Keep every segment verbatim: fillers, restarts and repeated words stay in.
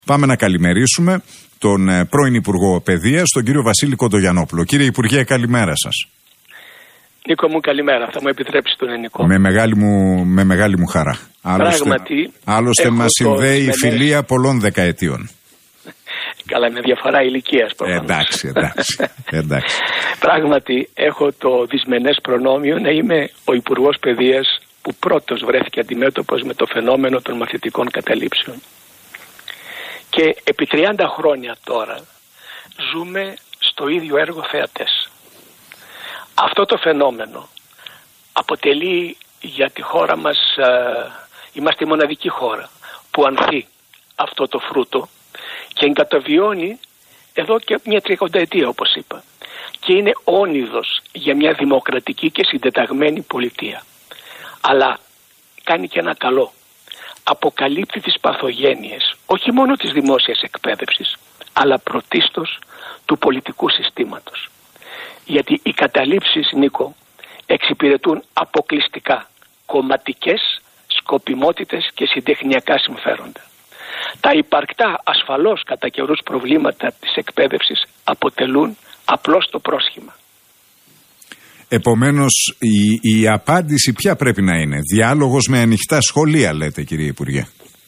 Πάμε να καλημερίσουμε τον ε, πρώην Υπουργό Παιδείας, τον κύριο Βασίλη Κοντογιαννόπουλο. Κύριε Υπουργέ, καλημέρα σας. Νίκο μου, καλημέρα. Θα μου επιτρέψει τον Νικό. Με μεγάλη μου, με μεγάλη μου χαρά. Άλλωστε, Πράγματι, άλλωστε μας συνδέει η φιλία πολλών δεκαετιών. Καλά, με διαφορά ηλικίας προφανώς. Εντάξει, εντάξει, εντάξει. Πράγματι, έχω το δυσμενές προνόμιο να είμαι ο Υπουργός Παιδείας που πρώτος βρέθηκε αντιμέτωπος με το φαινόμενο των μαθητικών καταλήψεων. Και επί τριάντα χρόνια τώρα ζούμε στο ίδιο έργο θεατές. Αυτό το φαινόμενο αποτελεί για τη χώρα μας, α, είμαστε η μοναδική χώρα που ανθεί αυτό το φρούτο και εγκαταβιώνει εδώ και μια τριακονταετία, όπως είπα, και είναι όνειδος για μια δημοκρατική και συντεταγμένη πολιτεία. Αλλά κάνει και ένα καλό. Αποκαλύπτει τις παθογένειες όχι μόνο της δημόσιας εκπαίδευσης, αλλά πρωτίστως του πολιτικού συστήματος. Γιατί οι καταλήψεις, Νίκο, εξυπηρετούν αποκλειστικά κομματικές σκοπιμότητες και συντεχνιακά συμφέροντα. Τα υπαρκτά ασφαλώς κατά καιρούς προβλήματα της εκπαίδευσης αποτελούν απλώς το πρόσχημα. Επομένως, η, η απάντηση ποια πρέπει να είναι? Διάλογος με ανοιχτά σχολεία, λέτε, κύριε Υπουργέ.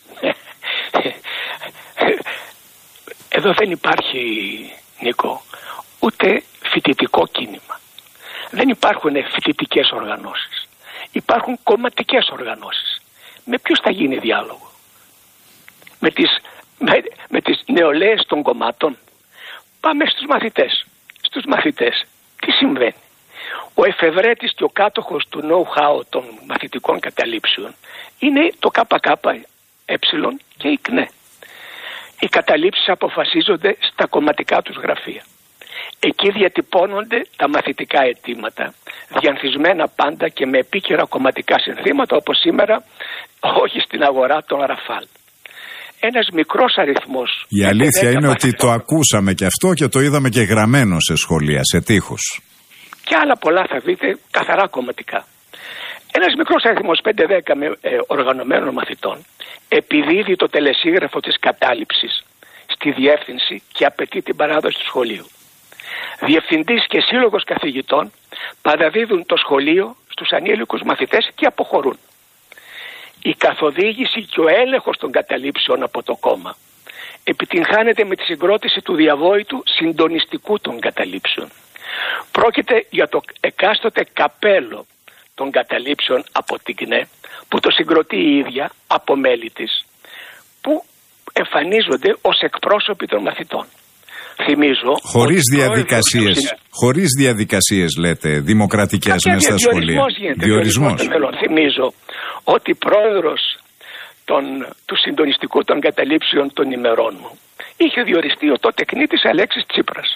Εδώ δεν υπάρχει, Νίκο, ούτε φοιτητικό κίνημα. Δεν υπάρχουν φοιτητικές οργανώσεις. Υπάρχουν κομματικές οργανώσεις. Με ποιους θα γίνει διάλογο? Με τις, με, με τις νεολαίες των κομμάτων? Πάμε στους μαθητές. Στους μαθητές τι συμβαίνει? Ο εφευρέτης και ο κάτοχος του know-how των μαθητικών καταλήψεων είναι το ΚΚΕ και η ΚΝΕ. Οι καταλήψεις αποφασίζονται στα κομματικά τους γραφεία. Εκεί διατυπώνονται τα μαθητικά αιτήματα, διανθισμένα πάντα και με επίκαιρα κομματικά συνθήματα, όπως σήμερα, όχι στην αγορά των Ραφάλ. Ένας μικρός αριθμός. Η αλήθεια είναι ότι το ακούσαμε και αυτό και το είδαμε και γραμμένο σε σχολεία, σε τοίχους. Και άλλα πολλά θα δείτε καθαρά κομματικά. Ένας μικρός αριθμός πέντε δέκα με, ε, οργανωμένων μαθητών επιδίδει το τελεσίγραφο της κατάληψης στη διεύθυνση και απαιτεί την παράδοση του σχολείου. Διευθυντής και σύλλογος καθηγητών παραδίδουν το σχολείο στους ανήλικους μαθητές και αποχωρούν. Η καθοδήγηση και ο έλεγχος των καταλήψεων από το κόμμα επιτυγχάνεται με τη συγκρότηση του διαβόητου συντονιστικού των καταλήψεων. Πρόκειται για το εκάστοτε καπέλο των καταλήψεων από την ΚΝΕ που το συγκροτεί η ίδια από μέλη της, που εμφανίζονται ως εκπρόσωποι των μαθητών. Θυμίζω. Χωρίς διαδικασίες, χωρίς διαδικασίες λέτε, δημοκρατικές μέσα στα σχολεία. Γίνεται, διορισμός. Διορισμός. Θυμίζω ότι πρόεδρος των, του συντονιστικού των καταλήψεων των ημερών μου είχε διοριστεί ο τότε κνήτης Αλέξης Τσίπρας.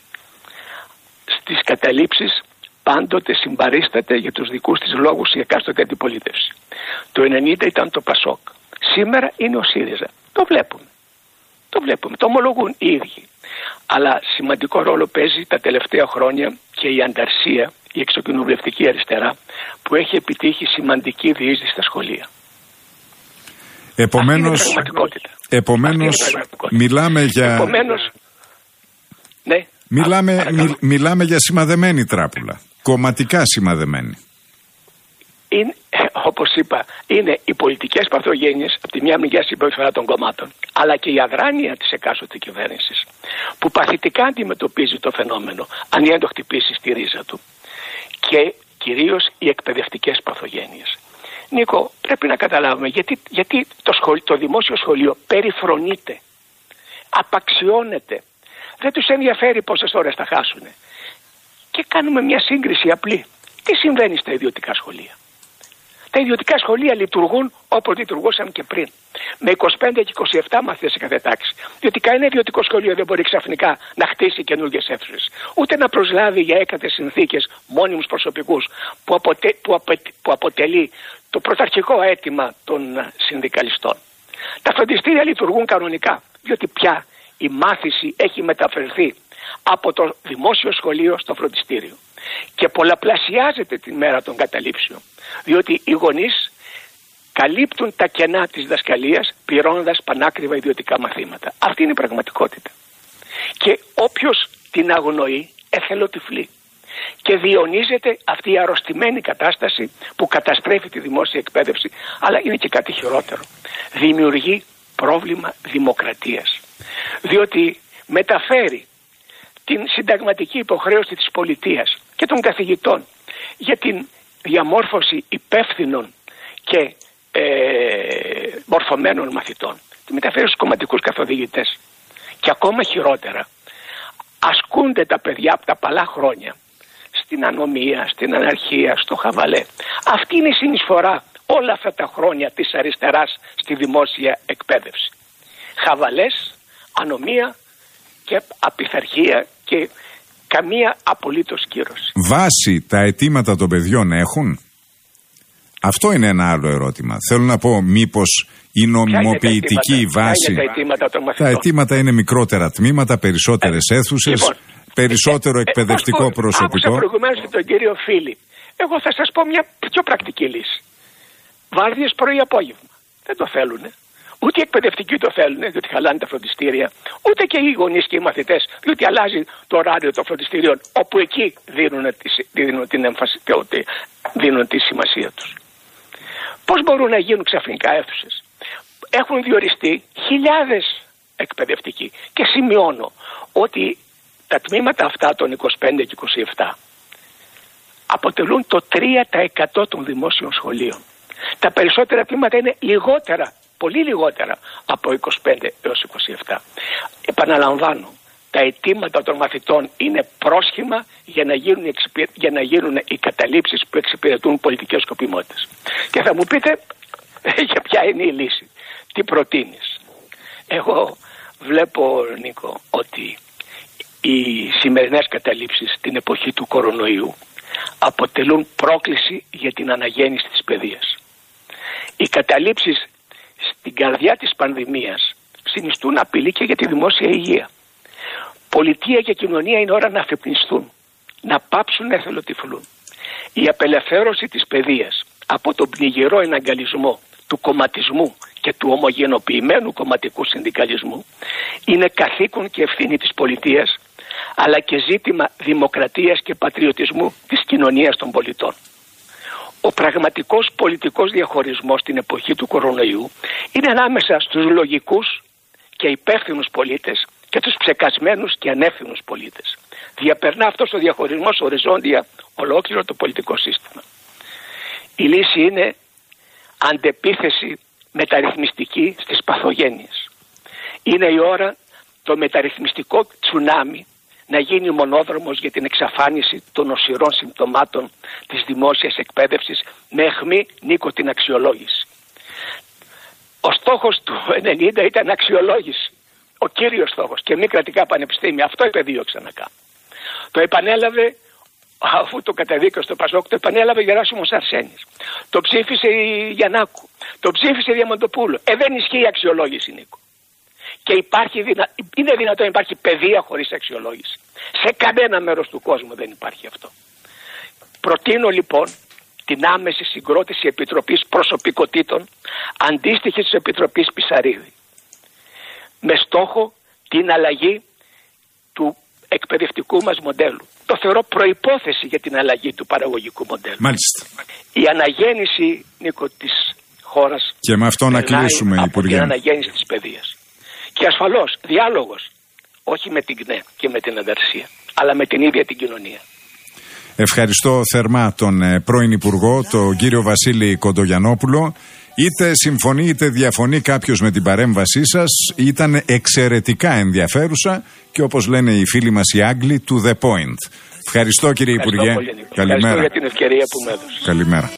Στις καταλήψεις πάντοτε συμπαρίσταται για τους δικούς της λόγους η εκάστοτε αντιπολίτευση. Το ενενήντα ήταν το Πασόκ. Σήμερα είναι ο ΣΥΡΙΖΑ. Το βλέπουμε. Το βλέπουμε. Το ομολογούν οι ίδιοι. Αλλά σημαντικό ρόλο παίζει τα τελευταία χρόνια και η ανταρσία, η εξοκοινοβουλευτική αριστερά, που έχει επιτύχει σημαντική διείσδυση στα σχολεία. Επομένως, επομένως μιλάμε για... Επομένως, ναι. Μιλάμε, μι, μιλάμε για σημαδεμένη τράπουλα. Κομματικά σημαδεμένη. Είναι, όπως είπα, είναι οι πολιτικές παθογένειες από τη μια μεριά συμπεριφορά των κομμάτων, αλλά και η αδράνεια της εκάστοτε κυβέρνησης, που παθητικά αντιμετωπίζει το φαινόμενο, αν δεν το χτυπήσει στη ρίζα του. Και κυρίως οι εκπαιδευτικές παθογένειες. Νίκο, πρέπει να καταλάβουμε γιατί, γιατί το, σχολ, το δημόσιο σχολείο περιφρονείται, απαξιώνεται. Δεν τους ενδιαφέρει πόσες ώρες θα χάσουν. Και κάνουμε μια σύγκριση απλή. Τι συμβαίνει στα ιδιωτικά σχολεία? Τα ιδιωτικά σχολεία λειτουργούν όπως λειτουργούσαν και πριν. Με είκοσι πέντε και είκοσι επτά μαθητές σε κάθε τάξη. Διότι κανένα ιδιωτικό σχολείο δεν μπορεί ξαφνικά να χτίσει καινούργιες αίθουσες. Ούτε να προσλάβει για έκατες συνθήκες μόνιμους προσωπικούς που, αποτε, που, απο, που αποτελεί το πρωταρχικό αίτημα των συνδικαλιστών. Τα φροντιστήρια λειτουργούν κανονικά. Διότι πια η μάθηση έχει μεταφερθεί από το δημόσιο σχολείο στο φροντιστήριο. Και πολλαπλασιάζεται την μέρα των καταλήψεων. Διότι οι γονείς καλύπτουν τα κενά της διδασκαλίας πληρώνοντας πανάκριβα ιδιωτικά μαθήματα. Αυτή είναι η πραγματικότητα. Και όποιος την αγνοεί εθελοτυφλεί. Και διονύζεται αυτή η αρρωστημένη κατάσταση που καταστρέφει τη δημόσια εκπαίδευση, αλλά είναι και κάτι χειρότερο. Δημιουργεί πρόβλημα δημοκρατίας. Διότι μεταφέρει την συνταγματική υποχρέωση της πολιτείας και των καθηγητών για την διαμόρφωση υπεύθυνων και ε, μορφωμένων μαθητών. Τη μεταφέρει στους κομματικούς καθοδηγητές. Και ακόμα χειρότερα, ασκούνται τα παιδιά από τα παλά χρόνια στην ανομία, στην αναρχία, στο χαβαλέ. Αυτή είναι η συνεισφορά όλα αυτά τα χρόνια της αριστεράς στη δημόσια εκπαίδευση. Χαβαλές, ανομία και απειθαρχία και καμία απολύτως κύρωση. Βάση τα αιτήματα των παιδιών έχουν? Αυτό είναι ένα άλλο ερώτημα. Θέλω να πω, μήπως η νομιμοποιητική η βάση. Τα αιτήματα των μαθητών. Τα αιτήματα είναι μικρότερα τμήματα, περισσότερες ε, αίθουσες, λοιπόν, περισσότερο ε, εκπαιδευτικό ε, προσωπικό. Άκουσα προηγουμένως και τον κύριο Φίλη. Εγώ θα σας πω μια πιο πρακτική λύση. Βάρδιες πρωί-απόγευμα. Δεν το θέλουνε. Ούτε οι εκπαιδευτικοί το θέλουν, διότι χαλάνε τα φροντιστήρια, ούτε και οι γονείς και οι μαθητές, διότι αλλάζει το ωράριο των φροντιστήριων, όπου εκεί δίνουν, δίνουν την έμφαση, δίνουν τη σημασία τους. Πώς μπορούν να γίνουν ξαφνικά αίθουσες? Έχουν διοριστεί χιλιάδες εκπαιδευτικοί και σημειώνω ότι τα τμήματα αυτά των είκοσι πέντε και είκοσι επτά αποτελούν το τρία τοις εκατό των δημόσιων σχολείων. Τα περισσότερα τμήματα είναι λιγότερα, πολύ λιγότερα από είκοσι πέντε έως είκοσι επτά. Επαναλαμβάνω, τα αιτήματα των μαθητών είναι πρόσχημα για να γίνουν, για να γίνουν οι καταλήψεις που εξυπηρετούν πολιτικές σκοπιμότητες. Και θα μου πείτε για ποια είναι η λύση, τι προτείνεις? Εγώ βλέπω, Νίκο, ότι οι σημερινές καταλήψεις την εποχή του κορονοϊού αποτελούν πρόκληση για την αναγέννηση της παιδείας. Οι καταλήψεις στην καρδιά της πανδημίας συνιστούν απειλή και για τη δημόσια υγεία. Πολιτεία και κοινωνία είναι ώρα να αφυπνιστούν, να πάψουν να εθελοτυφλούν. Η απελευθέρωση της παιδείας από τον πνιγερό εναγκαλισμό του κομματισμού και του ομογενοποιημένου κομματικού συνδικαλισμού είναι καθήκον και ευθύνη της πολιτείας, αλλά και ζήτημα δημοκρατίας και πατριωτισμού της κοινωνίας των πολιτών. Ο πραγματικός πολιτικός διαχωρισμός στην εποχή του κορονοϊού είναι ανάμεσα στους λογικούς και υπεύθυνους πολίτες και τους ψεκασμένους και ανεύθυνους πολίτες. Διαπερνά αυτός ο διαχωρισμός οριζόντια ολόκληρο το πολιτικό σύστημα. Η λύση είναι αντεπίθεση μεταρρυθμιστική στις παθογένειες. Είναι η ώρα το μεταρρυθμιστικό τσουνάμι να γίνει μονόδρομος για την εξαφάνιση των οσιρών συμπτωμάτων της δημόσιας εκπαίδευσης με αιχμή, Νίκο, την αξιολόγηση. Ο στόχος του ενενήντα ήταν αξιολόγηση. Ο κύριος στόχος και μη κρατικά πανεπιστήμια. Αυτό επεδίωξε να κάνει. Το επανέλαβε, αφού το καταδίκασε στο Πασόκ, το επανέλαβε Γεράσιμος Αρσένης. Το ψήφισε η Γιαννάκου. Το ψήφισε η Διαμαντοπούλου. Ε, δεν ισχύει η αξιολόγηση, Νίκο. Και υπάρχει δυνα... είναι δυνατόν να υπάρχει παιδεία χωρίς αξιολόγηση. Σε κανένα μέρος του κόσμου δεν υπάρχει αυτό. Προτείνω λοιπόν την άμεση συγκρότηση Επιτροπής Προσωπικότητων αντίστοιχης της Επιτροπής Πισαρίδη, με στόχο την αλλαγή του εκπαιδευτικού μας μοντέλου. Το θεωρώ προϋπόθεση για την αλλαγή του παραγωγικού μοντέλου. Μάλιστα. Η αναγέννηση, Νίκο, της χώρας, και με αυτό να κλείσουμε, από Υπουργέ, την αναγέννηση της παιδείας. Και ασφαλώς διάλογος, όχι με την ΚΝΕ και με την Ανταρσία, αλλά με την ίδια την κοινωνία. Ευχαριστώ θερμά τον ε, πρώην Υπουργό, τον κύριο Βασίλη Κοντογιαννόπουλο. Είτε συμφωνεί είτε διαφωνεί κάποιος με την παρέμβασή σας, ήταν εξαιρετικά ενδιαφέρουσα και όπως λένε οι φίλοι μας οι Άγγλοι, to the point. Ευχαριστώ, κύριε Ευχαριστώ Υπουργέ. Πολύ, Καλημέρα. Ευχαριστώ για την ευκαιρία που με έδωσε. Καλημέρα.